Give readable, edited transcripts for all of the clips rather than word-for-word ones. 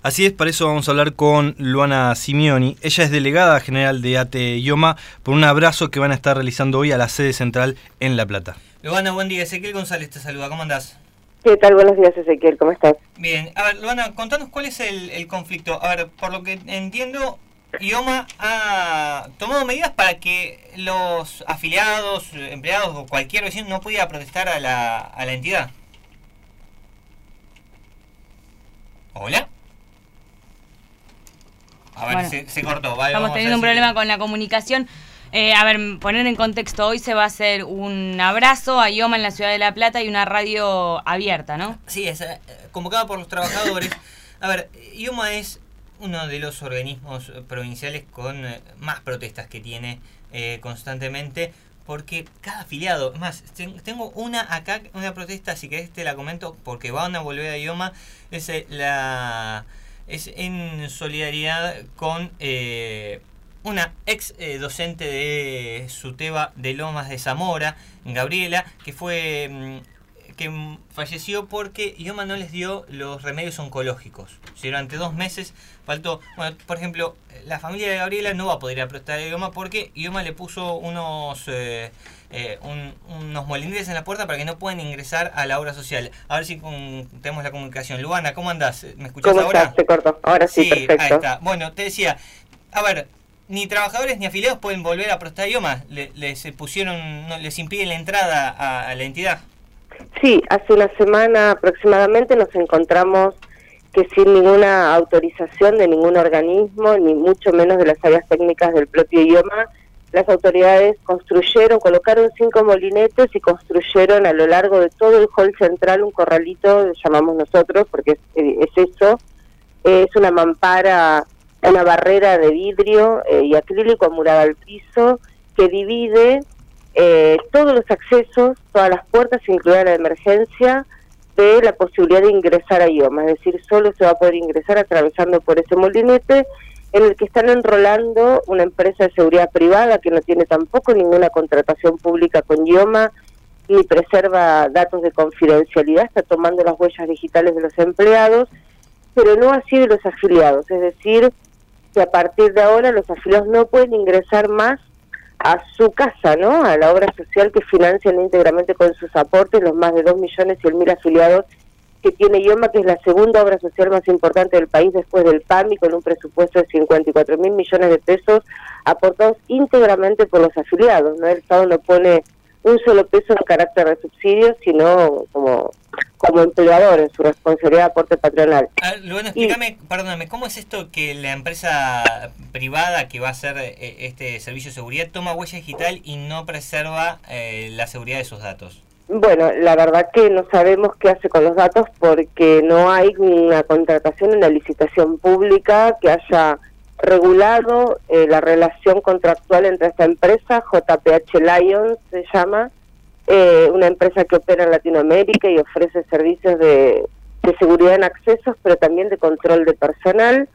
Así es, para eso vamos a hablar con Luana Simeoni. Ella es delegada general de ATE IOMA por un abrazo que van a estar realizando hoy a la sede central en La Plata. Luana, buen día. Ezequiel González te saluda. ¿Cómo andás? ¿Qué tal? Buenos días, Ezequiel. ¿Cómo estás? Bien. A ver, Luana, contanos cuál es el conflicto. A ver, por lo que entiendo, IOMA ha tomado medidas para que los afiliados, empleados o cualquier vecino no pudiera protestar a la entidad. ¿Hola? A ver, bueno, se cortó. Vale, estamos teniendo un problema con la comunicación. A ver, poner en contexto, hoy se va a hacer un abrazo a IOMA en la ciudad de La Plata y una radio abierta, ¿no? Sí, es convocada por los trabajadores. A ver, IOMA es uno de los organismos provinciales con más protestas que tiene constantemente, porque cada afiliado, más, tengo una acá, una protesta, si querés te la comento, porque van a volver a IOMA, es en solidaridad con una ex docente de SUTEBA de Lomas de Zamora, Gabriela, que falleció porque IOMA no les dio los remedios oncológicos. Si durante 2 meses faltó, bueno, por ejemplo, la familia de Gabriela no va a poder ir a protestar a IOMA porque IOMA le puso unos molinetes en la puerta para que no puedan ingresar a la obra social. A ver si tenemos la comunicación. Luana, ¿cómo andás? ¿Me escuchás ahora? ¿Cómo estás? Te corto. Ahora sí, perfecto. Ahí está. Bueno, te decía, a ver, ni trabajadores ni afiliados pueden volver a protestar a IOMA. Les impiden la entrada a la entidad. Sí, hace una semana aproximadamente nos encontramos que sin ninguna autorización de ningún organismo, ni mucho menos de las áreas técnicas del propio IOMA, las autoridades colocaron 5 molinetes y construyeron a lo largo de todo el hall central un corralito, llamamos nosotros, porque es eso, es una mampara, una barrera de vidrio y acrílico amurada al piso que divide todos los accesos, todas las puertas, incluida la de emergencia, de la posibilidad de ingresar a IOMA, es decir, solo se va a poder ingresar atravesando por ese molinete, en el que están enrolando una empresa de seguridad privada que no tiene tampoco ninguna contratación pública con IOMA, ni preserva datos de confidencialidad, está tomando las huellas digitales de los empleados, pero no así de los afiliados, es decir, que a partir de ahora los afiliados no pueden ingresar más a su casa, ¿no? A la obra social que financian íntegramente con sus aportes los más de 2.100.000 afiliados que tiene IOMA, que es la segunda obra social más importante del país después del PAMI, con un presupuesto de 54.000 millones de pesos aportados íntegramente por los afiliados, ¿no? El Estado no pone un solo peso en carácter de subsidio, sino como empleador en su responsabilidad de aporte patronal. Luana, explícame, perdóname, ¿cómo es esto que la empresa privada que va a hacer este servicio de seguridad toma huella digital y no preserva la seguridad de sus datos? Bueno, la verdad que no sabemos qué hace con los datos porque no hay una contratación, una licitación pública que haya regulado la relación contractual entre esta empresa, JPH Lions se llama, una empresa que opera en Latinoamérica y ofrece servicios de seguridad en accesos, pero también de control de personal,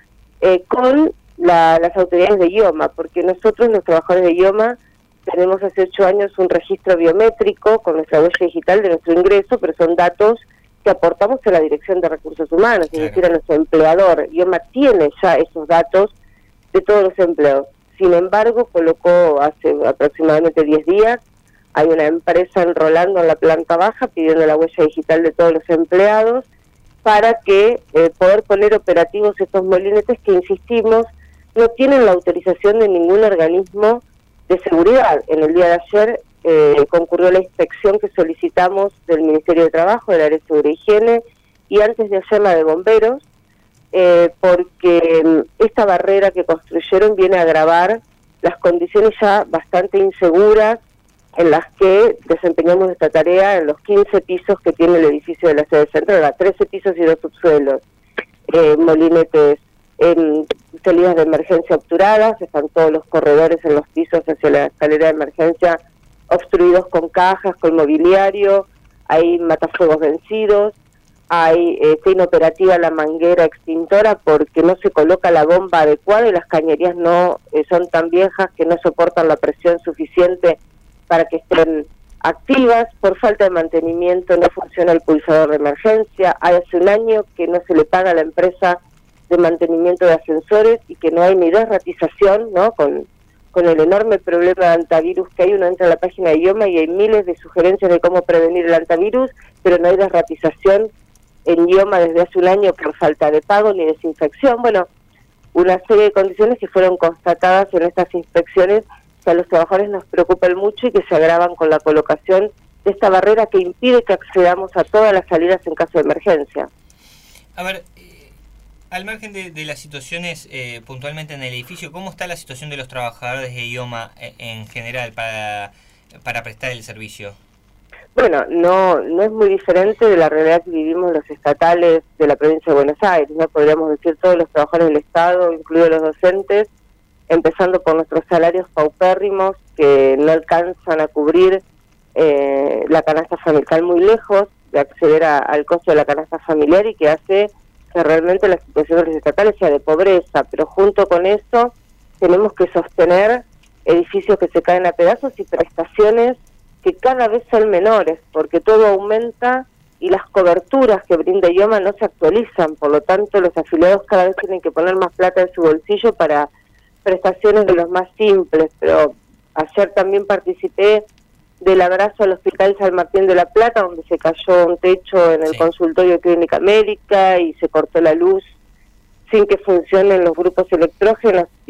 con las autoridades de IOMA, porque nosotros, los trabajadores de IOMA, tenemos hace 8 años un registro biométrico con nuestra huella digital de nuestro ingreso, pero son datos que aportamos a la Dirección de Recursos Humanos, es decir, a nuestro empleador. IOMA tiene ya esos datos de todos los empleados. Sin embargo, colocó hace aproximadamente 10 días, hay una empresa enrolando en la planta baja pidiendo la huella digital de todos los empleados para que poder poner operativos estos molinetes que, insistimos, no tienen la autorización de ningún organismo de seguridad. En el día de ayer concurrió la inspección que solicitamos del Ministerio de Trabajo, del área de Seguridad e Higiene, y antes de ayer la de Bomberos, porque esta barrera que construyeron viene a agravar las condiciones ya bastante inseguras en las que desempeñamos esta tarea en los 15 pisos que tiene el edificio de la sede central, 13 pisos y 2 subsuelos, molinetes en salidas de emergencia obturadas, están todos los corredores en los pisos hacia la escalera de emergencia obstruidos con cajas, con mobiliario, hay matafuegos vencidos, está inoperativa la manguera extintora porque no se coloca la bomba adecuada y las cañerías no son tan viejas que no soportan la presión suficiente para que estén activas. Por falta de mantenimiento no funciona el pulsador de emergencia. Hace un año que no se le paga a la empresa de mantenimiento de ascensores y que no hay ni desratización, ¿no? Con el enorme problema de antivirus que hay, uno entra a la página de IOMA y hay miles de sugerencias de cómo prevenir el antivirus, pero no hay desratización en IOMA desde hace un año por falta de pago ni desinfección. Bueno, una serie de condiciones que fueron constatadas en estas inspecciones que a los trabajadores nos preocupan mucho y que se agravan con la colocación de esta barrera que impide que accedamos a todas las salidas en caso de emergencia. A ver, al margen de las situaciones puntualmente en el edificio, ¿cómo está la situación de los trabajadores de IOMA en general para prestar el servicio? Bueno, no es muy diferente de la realidad que vivimos los estatales de la provincia de Buenos Aires, ¿no? Podríamos decir todos los trabajadores del Estado, incluidos los docentes, empezando por nuestros salarios paupérrimos que no alcanzan a cubrir la canasta familiar, muy lejos de acceder al costo de la canasta familiar y que hace que realmente la situación de los estatales sea de pobreza, pero junto con eso tenemos que sostener edificios que se caen a pedazos y prestaciones que cada vez son menores, porque todo aumenta y las coberturas que brinda IOMA no se actualizan, por lo tanto los afiliados cada vez tienen que poner más plata en su bolsillo para prestaciones de los más simples. Pero ayer también participé del abrazo al Hospital San Martín de la Plata, donde se cayó un techo en el consultorio de Clínica Médica y se cortó la luz sin que funcionen los grupos electrógenos